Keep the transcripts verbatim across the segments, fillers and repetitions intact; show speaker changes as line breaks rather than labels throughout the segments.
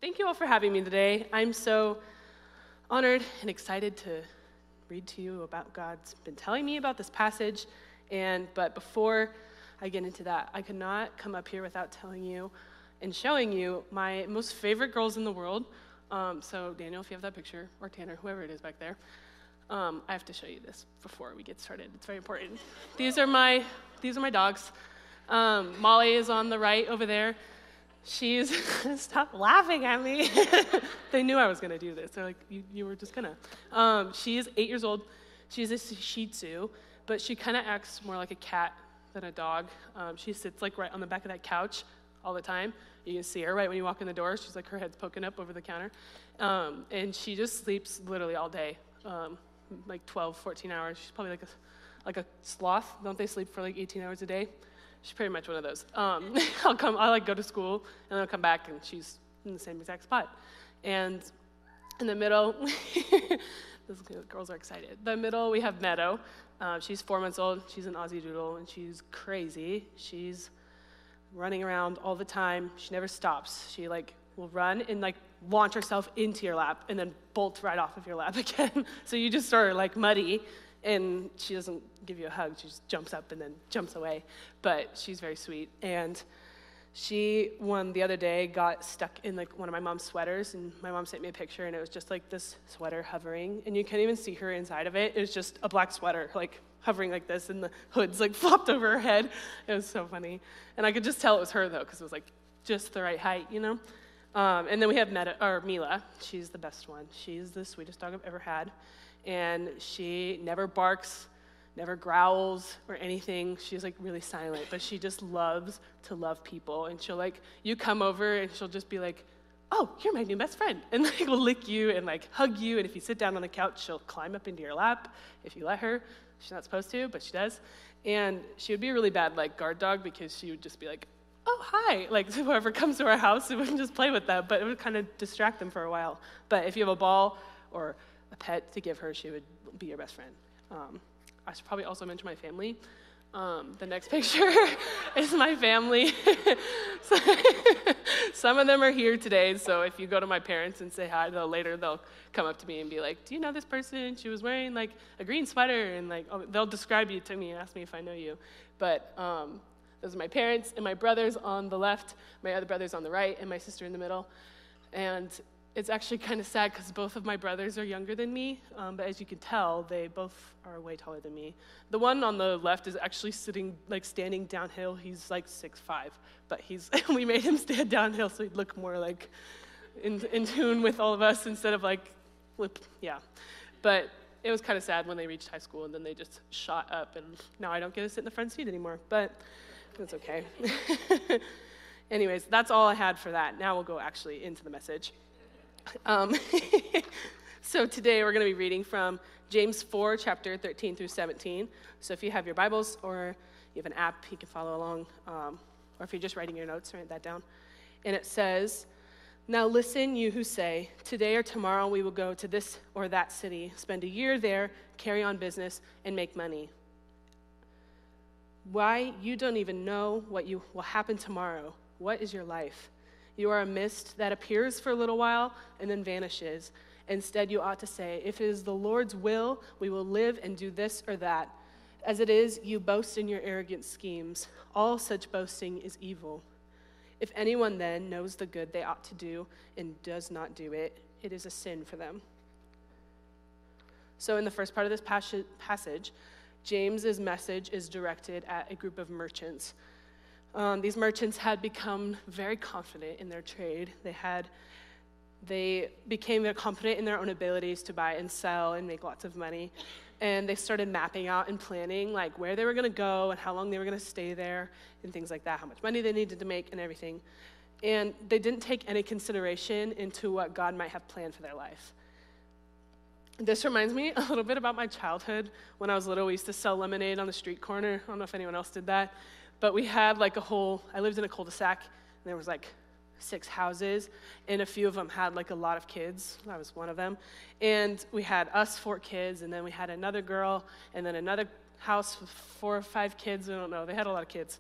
Thank you all for having me today. I'm so honored and excited to read to you about God's been telling me about this passage. And but before I get into that, I could not come up here without telling you and showing you my most favorite girls in the world. Um, so Daniel, if you have that picture, or Tanner, whoever it is back there, um, I have to show you this before we get started. It's very important. These are my these are my dogs. Um, Molly is on the right over there. She's, stop laughing at me. They knew I was going to do this. They're like, you, you were just going to. Um, she is eight years old. She's a Shih Tzu, but she kind of acts more like a cat than a dog. Um, she sits like right on the back of that couch all the time. You can see her right when you walk in the door. She's like, her head's poking up over the counter. Um, and she just sleeps literally all day, um, like twelve, fourteen hours. She's probably like a, like a sloth. Don't they sleep for like eighteen hours a day? She's pretty much one of those. Um, I'll come, I'll like go to school, and then I'll come back, and she's in the same exact spot. And in the middle, those girls are excited. The middle, we have Meadow. Uh, she's four months old. She's an Aussie Doodle, and she's crazy. She's running around all the time. She never stops. She like will run and like launch herself into your lap, and then bolt right off of your lap again. So you just start like muddy. And she doesn't give you a hug. She just jumps up and then jumps away. But she's very sweet. And she, one the other day, got stuck in like one of my mom's sweaters. And my mom sent me a picture, and it was just like this sweater hovering. And you can't even see her inside of it. It was just a black sweater, like hovering like this. And the hood's like flopped over her head. It was so funny. And I could just tell it was her, though, because it was like just the right height, you know? Um, and then we have Meta, or Mila. She's the best one. She's the sweetest dog I've ever had. And she never barks, never growls or anything. She's like really silent, but she just loves to love people. And she'll like, you come over and she'll just be like, oh, you're my new best friend. And like will lick you and like hug you. And if you sit down on the couch, she'll climb up into your lap if you let her. She's not supposed to, but she does. And she would be a really bad like guard dog because she would just be like, oh, hi. Like whoever comes to our house, we wouldn't just play with them, but it would kind of distract them for a while. But if you have a ball or a pet to give her, she would be your best friend. Um, I should probably also mention my family. Um, the next picture is my family. So, some of them are here today, so if you go to my parents and say hi, they'll later they'll come up to me and be like, do you know this person? She was wearing like a green sweater, and like oh, they'll describe you to me and ask me if I know you. But um, those are my parents and my brothers on the left, my other brothers on the right, and my sister in the middle. And it's actually kind of sad because both of my brothers are younger than me, um, but as you can tell, they both are way taller than me. The one on the left is actually sitting, like standing downhill. He's like six five, but he's we made him stand downhill so he'd look more like in, in tune with all of us instead of like, flip, yeah. But it was kind of sad when they reached high school and then they just shot up, and now I don't get to sit in the front seat anymore, but it's okay. Anyways, that's all I had for that. Now we'll go actually into the message. Um, so today we're going to be reading from James four, chapter thirteen through seventeen. So if you have your Bibles or you have an app, you can follow along. Um, or if you're just writing your notes, write that down. And it says, now listen, you who say, today or tomorrow we will go to this or that city, spend a year there, carry on business, and make money. Why? You don't even know what you will happen tomorrow. What is your life? You are a mist that appears for a little while and then vanishes. Instead, you ought to say, if it is the Lord's will, we will live and do this or that. As it is, you boast in your arrogant schemes. All such boasting is evil. If anyone then knows the good they ought to do and does not do it, it is a sin for them. So in the first part of this passage, James's message is directed at a group of merchants. Um, these merchants had become very confident in their trade. They had, they became very confident in their own abilities to buy and sell and make lots of money. And they started mapping out and planning like where they were going to go and how long they were going to stay there and things like that, how much money they needed to make and everything. And they didn't take any consideration into what God might have planned for their life. This reminds me a little bit about my childhood. When I was little, we used to sell lemonade on the street corner. I don't know if anyone else did that. But we had like a whole, I lived in a cul-de-sac, and there was like six houses, and a few of them had like a lot of kids. I was one of them. And we had us four kids, and then we had another girl, and then another house with four or five kids. I don't know. They had a lot of kids.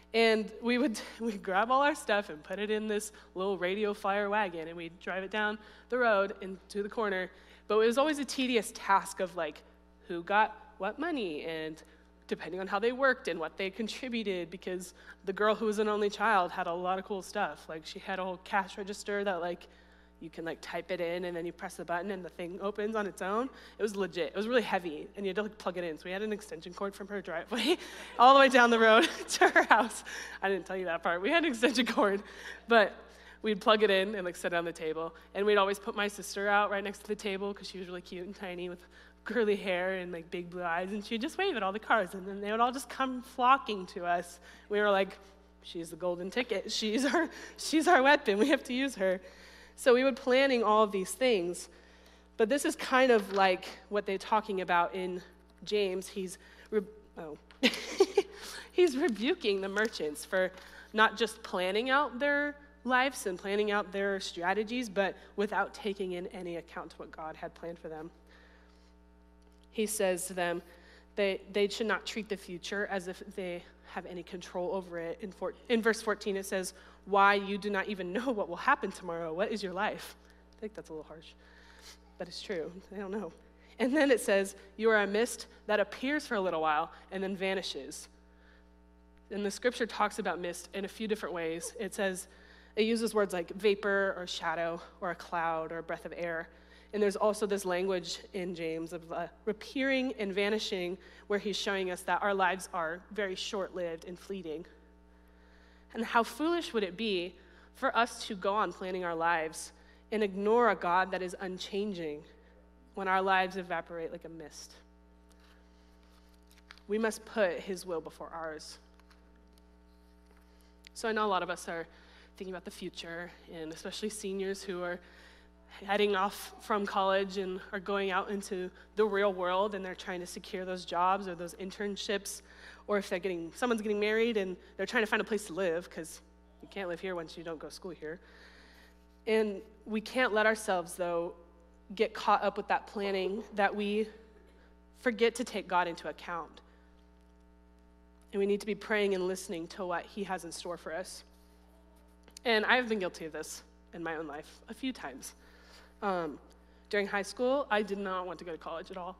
And we would we'd grab all our stuff and put it in this little radio flyer wagon, and we'd drive it down the road into the corner. But it was always a tedious task of like, who got what money, and depending on how they worked and what they contributed, because the girl who was an only child had a lot of cool stuff. Like, she had a whole cash register that like you can like type it in, and then you press the button and the thing opens on its own. It was legit. It was really heavy, and you had to like plug it in. So we had an extension cord from her driveway all the way down the road to her house. I didn't tell you that part. We had an extension cord, but we'd plug it in and like sit it on the table. And we'd always put my sister out right next to the table because she was really cute and tiny with curly hair and like big blue eyes, and she'd just wave at all the cars, and then they would all just come flocking to us. We were like, she's the golden ticket. She's our, she's our weapon. We have to use her. So we would planning all of these things, but this is kind of like what they're talking about in James. He's re- oh, he's rebuking the merchants for not just planning out their lives and planning out their strategies, but without taking in any account to what God had planned for them. He says to them, they, they should not treat the future as if they have any control over it. In, four, in verse fourteen, it says, why you do not even know what will happen tomorrow. What is your life? I think that's a little harsh, but it's true. They don't know. And then it says, you are a mist that appears for a little while and then vanishes. And the scripture talks about mist in a few different ways. It says, it uses words like vapor or shadow or a cloud or a breath of air. And there's also this language in James of uh, appearing and vanishing, where he's showing us that our lives are very short-lived and fleeting. And how foolish would it be for us to go on planning our lives and ignore a God that is unchanging when our lives evaporate like a mist? We must put his will before ours. So I know a lot of us are thinking about the future, and especially seniors who are heading off from college and are going out into the real world, and they're trying to secure those jobs or those internships, or if they're getting, someone's getting married and they're trying to find a place to live, because you can't live here once you don't go to school here. And we can't let ourselves, though, get caught up with that planning that we forget to take God into account. And we need to be praying and listening to what he has in store for us. And I've been guilty of this in my own life a few times. Um, during high school, I did not want to go to college at all.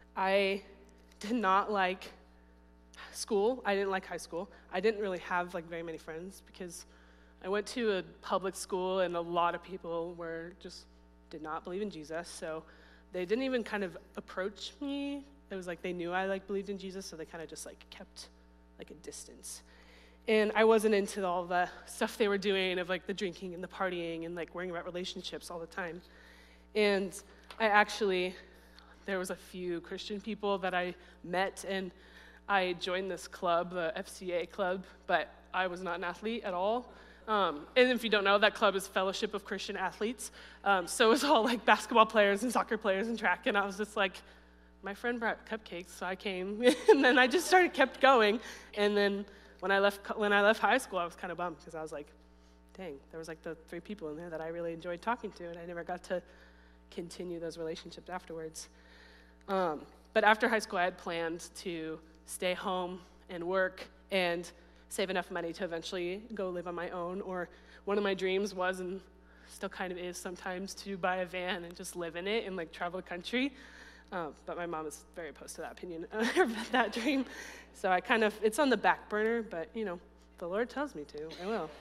I did not like school. I didn't like high school. I didn't really have like very many friends because I went to a public school, and a lot of people were just did not believe in Jesus. So they didn't even kind of approach me. It was like they knew I like believed in Jesus, so they kind of just like kept like a distance. And I wasn't into all the stuff they were doing of like the drinking and the partying and like worrying about relationships all the time. And I actually, there was a few Christian people that I met, and I joined this club, the F C A club, but I was not an athlete at all. Um, and if you don't know, that club is Fellowship of Christian Athletes. Um, so it was all like basketball players and soccer players and track, and I was just like, my friend brought cupcakes, so I came, and then I just started, kept going, and then when I left when I left high school, I was kind of bummed, because I was like, dang, there was like the three people in there that I really enjoyed talking to, and I never got to continue those relationships afterwards. Um, but after high school, I had planned to stay home and work and save enough money to eventually go live on my own, or one of my dreams was, and still kind of is sometimes, to buy a van and just live in it and like travel the country. Uh, but my mom is very opposed to that opinion, that dream. So I kind of, it's on the back burner, but, you know, the Lord tells me to, I will.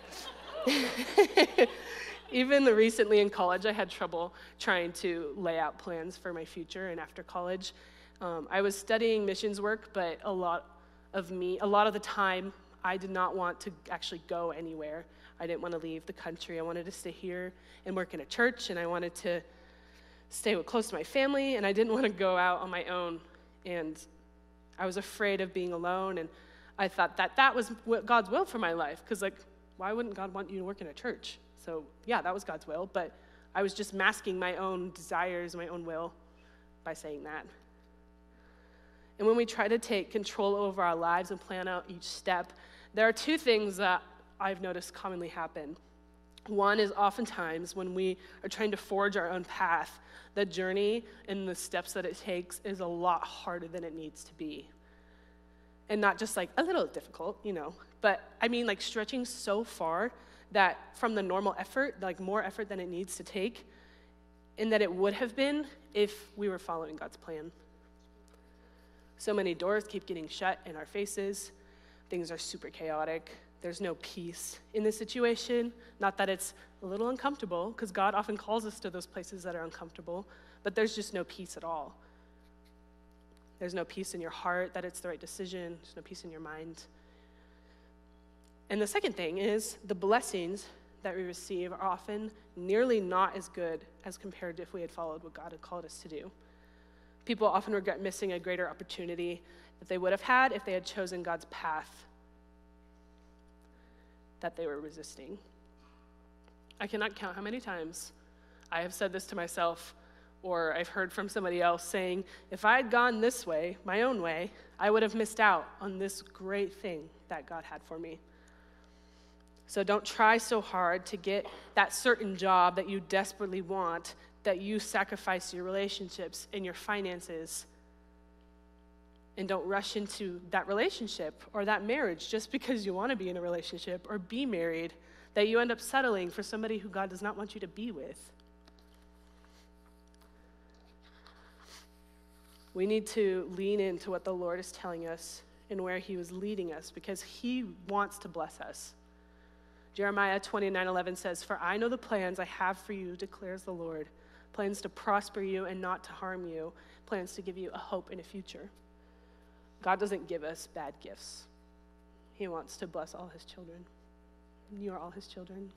Even recently in college, I had trouble trying to lay out plans for my future and after college. Um, I was studying missions work, but a lot of me, a lot of the time, I did not want to actually go anywhere. I didn't want to leave the country. I wanted to stay here and work in a church, and I wanted to stay close to my family, and I didn't want to go out on my own. And I was afraid of being alone, and I thought that that was what God's will for my life, because, like, why wouldn't God want you to work in a church? So, yeah, that was God's will, but I was just masking my own desires, my own will, by saying that. And when we try to take control over our lives and plan out each step, there are two things that I've noticed commonly happen. One is oftentimes when we are trying to forge our own path, the journey and the steps that it takes is a lot harder than it needs to be. And not just like a little difficult, you know, But I mean like stretching so far that from the normal effort, like more effort than it needs to take, and that it would have been if we were following God's plan. So many doors keep getting shut in our faces. Things are super chaotic. There's no peace in this situation. Not that it's a little uncomfortable, because God often calls us to those places that are uncomfortable, but there's just no peace at all. There's no peace in your heart that it's the right decision. There's no peace in your mind. And the second thing is the blessings that we receive are often nearly not as good as compared to if we had followed what God had called us to do. People often regret missing a greater opportunity that they would have had if they had chosen God's path that they were resisting. I cannot count how many times I have said this to myself, or I've heard from somebody else saying, if I had gone this way, my own way, I would have missed out on this great thing that God had for me. So don't try so hard to get that certain job that you desperately want, that you sacrifice your relationships and your finances. And don't rush into that relationship or that marriage just because you want to be in a relationship or be married, that you end up settling for somebody who God does not want you to be with. We need to lean into what the Lord is telling us and where he was leading us, because he wants to bless us. Jeremiah twenty-nine eleven says, "For I know the plans I have for you, declares the Lord, plans to prosper you and not to harm you, plans to give you a hope and a future." God doesn't give us bad gifts. He wants to bless all his children. You are all his children.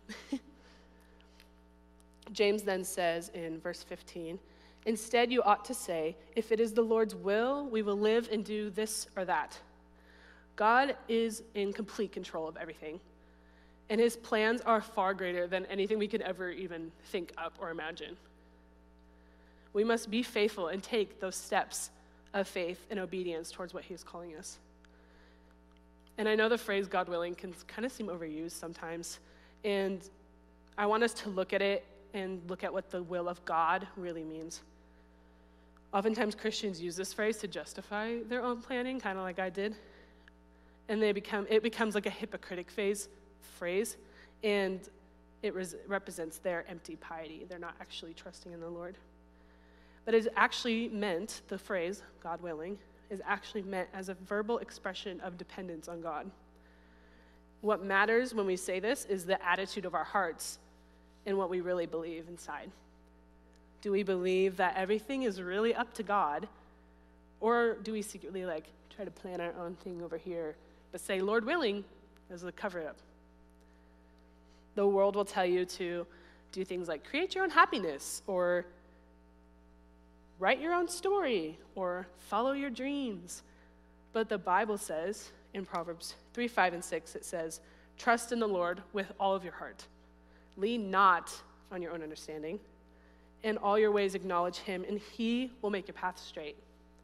James then says in verse fifteen, "Instead you ought to say, if it is the Lord's will, we will live and do this or that." God is in complete control of everything, and his plans are far greater than anything we could ever even think up or imagine. We must be faithful and take those steps of faith and obedience towards what he's calling us. And I know the phrase "God willing" can kind of seem overused sometimes, and I want us to look at it and look at what the will of God really means. Oftentimes Christians use this phrase to justify their own planning, kind of like I did, and they become it becomes like a hypocritic phase, phrase, and it res- represents their empty piety. They're not actually trusting in the Lord. But it is actually meant, the phrase, "God willing," is actually meant as a verbal expression of dependence on God. What matters when we say this is the attitude of our hearts and what we really believe inside. Do we believe that everything is really up to God, or do we secretly like try to plan our own thing over here, but say "Lord willing" as a cover-up? The world will tell you to do things like create your own happiness, or write your own story, or follow your dreams. But the Bible says in Proverbs three, five, and six, it says, "Trust in the Lord with all of your heart. Lean not on your own understanding. In all your ways acknowledge him, and he will make your path straight."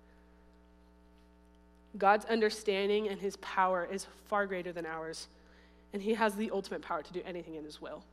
God's understanding and his power is far greater than ours, and he has the ultimate power to do anything in his will.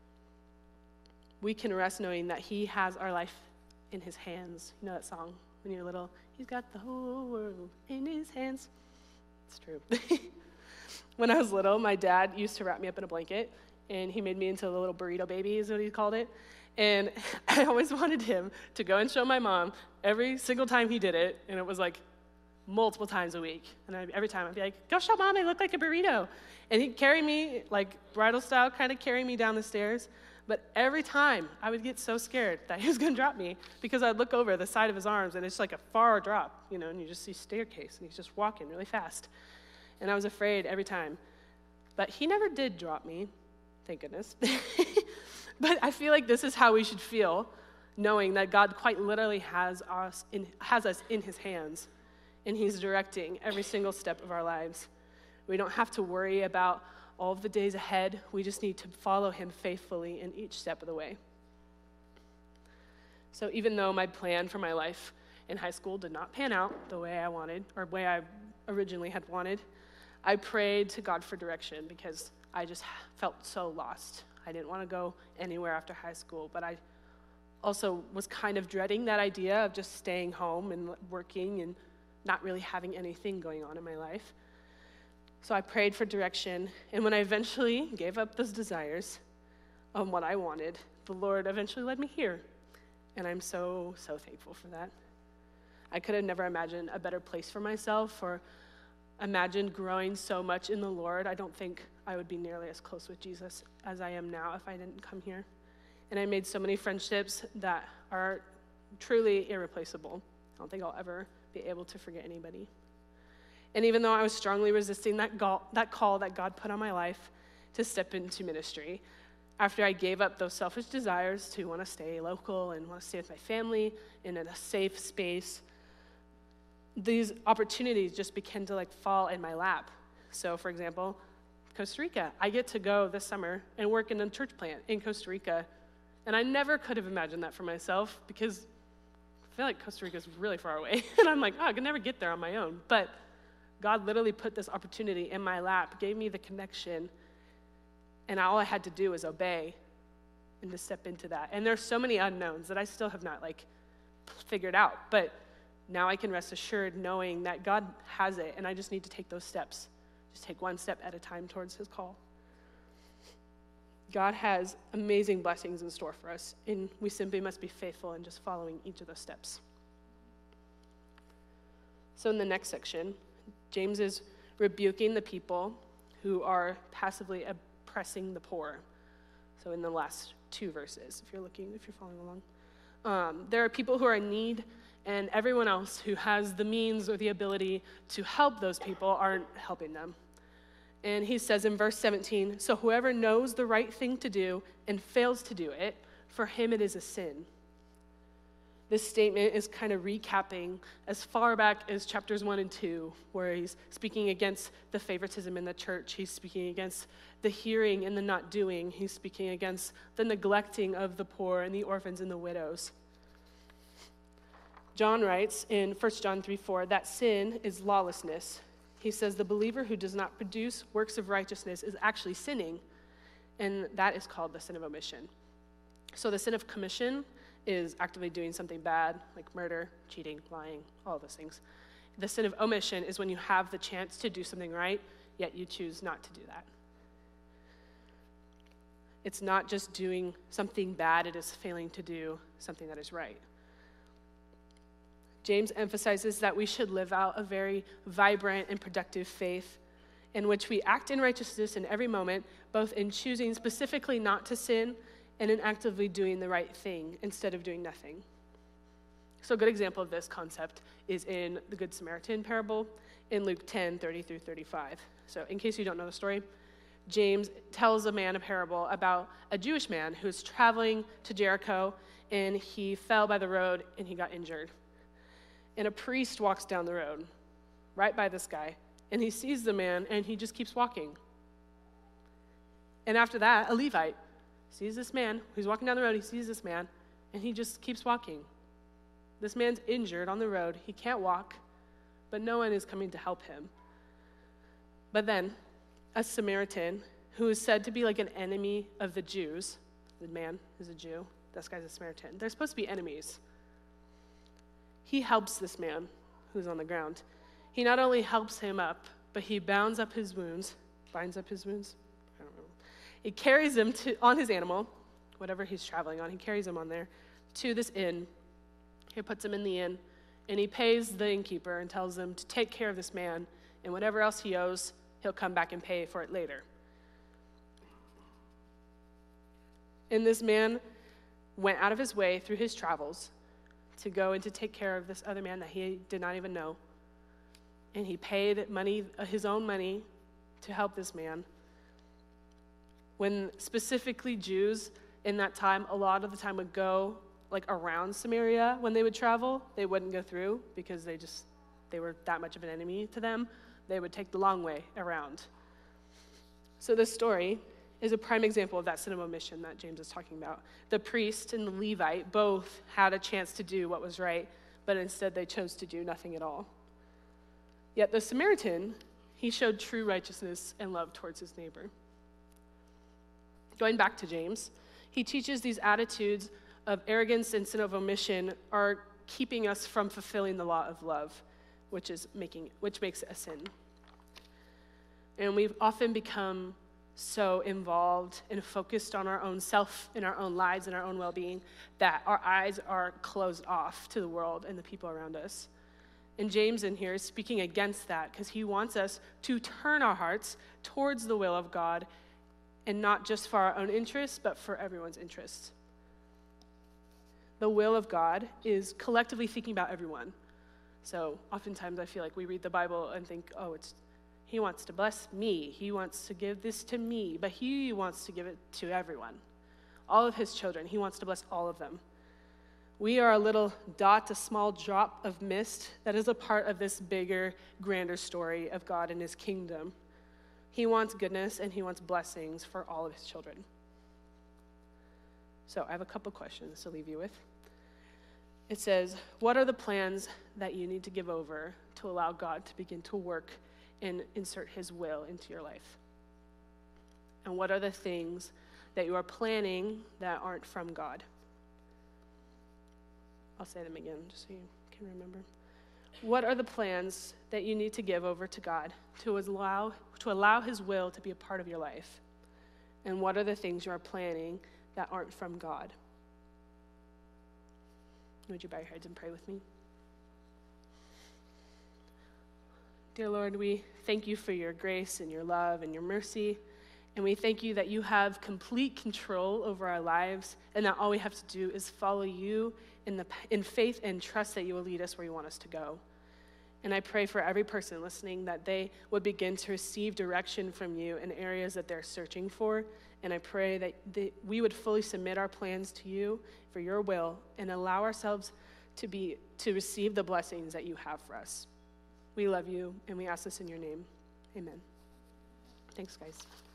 We can rest knowing that he has our life in his hands. You know that song when you're little? He's got the whole world in his hands. It's true. When I was little, my dad used to wrap me up in a blanket, and he made me into a little burrito baby, is what he called it. And I always wanted him to go and show my mom every single time he did it, and it was like multiple times a week. And I, every time I'd be like, "Go show mom, I look like a burrito." And he'd carry me, like bridal style, kind of carry me down the stairs. But every time, I would get so scared that he was going to drop me, because I'd look over the side of his arms, and it's like a far drop, you know, and you just see staircase, and he's just walking really fast. And I was afraid every time. But he never did drop me, thank goodness. But I feel like this is how we should feel, knowing that God quite literally has us in, has us in his hands, and he's directing every single step of our lives. We don't have to worry about all of the days ahead. We just need to follow him faithfully in each step of the way. So even though my plan for my life in high school did not pan out the way I wanted, or the way I originally had wanted, I prayed to God for direction, because I just felt so lost. I didn't want to go anywhere after high school, but I also was kind of dreading that idea of just staying home and working and not really having anything going on in my life. So I prayed for direction, and when I eventually gave up those desires on what I wanted, the Lord eventually led me here, and I'm so, so thankful for that. I could have never imagined a better place for myself or imagined growing so much in the Lord. I don't think I would be nearly as close with Jesus as I am now if I didn't come here. And I made so many friendships that are truly irreplaceable. I don't think I'll ever be able to forget anybody. And even though I was strongly resisting that call, that call that God put on my life to step into ministry, after I gave up those selfish desires to want to stay local and want to stay with my family and in a safe space, these opportunities just began to like fall in my lap. So for example, Costa Rica. I get to go this summer and work in a church plant in Costa Rica. And I never could have imagined that for myself because I feel like Costa Rica is really far away. And I'm like, oh, I could never get there on my own. But God literally put this opportunity in my lap, gave me the connection, and all I had to do was obey and to step into that. And there's so many unknowns that I still have not like figured out. But now I can rest assured knowing that God has it, and I just need to take those steps. Just take one step at a time towards his call. God has amazing blessings in store for us, and we simply must be faithful in just following each of those steps. So in the next section, James is rebuking the people who are passively oppressing the poor. So in the last two verses, if you're looking, if you're following along. Um, there are people who are in need, and everyone else who has the means or the ability to help those people aren't helping them. And he says in verse seventeen, so whoever knows the right thing to do and fails to do it, for him it is a sin. This statement is kind of recapping as far back as chapters one and two, where he's speaking against the favoritism in the church. He's speaking against the hearing and the not doing. He's speaking against the neglecting of the poor and the orphans and the widows. John writes in First John three four that sin is lawlessness. He says the believer who does not produce works of righteousness is actually sinning, and that is called the sin of omission. So the sin of commission is actively doing something bad, like murder, cheating, lying, all of those things. The sin of omission is when you have the chance to do something right, yet you choose not to do that. It's not just doing something bad, it is failing to do something that is right. James emphasizes that we should live out a very vibrant and productive faith in which we act in righteousness in every moment, both in choosing specifically not to sin and in actively doing the right thing instead of doing nothing. So a good example of this concept is in the Good Samaritan parable in Luke ten, thirty through thirty-five. So in case you don't know the story, James tells a man a parable about a Jewish man who was traveling to Jericho, and he fell by the road and he got injured. And a priest walks down the road right by this guy, and he sees the man, and he just keeps walking. And after that, a Levite sees this man who's walking down the road. He sees this man, and he just keeps walking. This man's injured on the road. He can't walk, but no one is coming to help him. But then, a Samaritan, who is said to be like an enemy of the Jews, the man is a Jew, this guy's a Samaritan. They're supposed to be enemies. He helps this man who's on the ground. He not only helps him up, but he bounds up his wounds, binds up his wounds, I don't know. He carries him to, on his animal, whatever he's traveling on, he carries him on there, to this inn. He puts him in the inn, and he pays the innkeeper and tells him to take care of this man, and whatever else he owes, he'll come back and pay for it later. And this man went out of his way through his travels to go and to take care of this other man that he did not even know. And he paid money, his own money, to help this man. When specifically Jews in that time, a lot of the time would go like around Samaria when they would travel. They wouldn't go through because they just, they were that much of an enemy to them. They would take the long way around. So this story is a prime example of that sin of omission that James is talking about. The priest and the Levite both had a chance to do what was right, but instead they chose to do nothing at all. Yet the Samaritan, he showed true righteousness and love towards his neighbor. Going back to James, he teaches these attitudes of arrogance and sin of omission are keeping us from fulfilling the law of love, which is making, which makes it a sin. And we've often become so involved and focused on our own self, in our own lives, and our own well-being, that our eyes are closed off to the world and the people around us. And James in here is speaking against that, because he wants us to turn our hearts towards the will of God, and not just for our own interests, but for everyone's interests. The will of God is collectively thinking about everyone. So oftentimes I feel like we read the Bible and think, oh, it's he wants to bless me. He wants to give this to me, but he wants to give it to everyone. All of his children, he wants to bless all of them. We are a little dot, a small drop of mist that is a part of this bigger, grander story of God and his kingdom. He wants goodness and he wants blessings for all of his children. So I have a couple questions to leave you with. It says, what are the plans that you need to give over to allow God to begin to work and insert his will into your life? And what are the things that you are planning that aren't from God? I'll say them again just so you can remember. What are the plans that you need to give over to God to allow, to allow his will to be a part of your life? And what are the things you are planning that aren't from God? Would you bow your heads and pray with me? Dear Lord, we thank you for your grace and your love and your mercy. And we thank you that you have complete control over our lives, and that all we have to do is follow you in, the, in faith and trust that you will lead us where you want us to go. And I pray for every person listening that they would begin to receive direction from you in areas that they're searching for. And I pray that they, we would fully submit our plans to you for your will and allow ourselves to be to receive the blessings that you have for us. We love you, and we ask this in your name. Amen. Thanks, guys.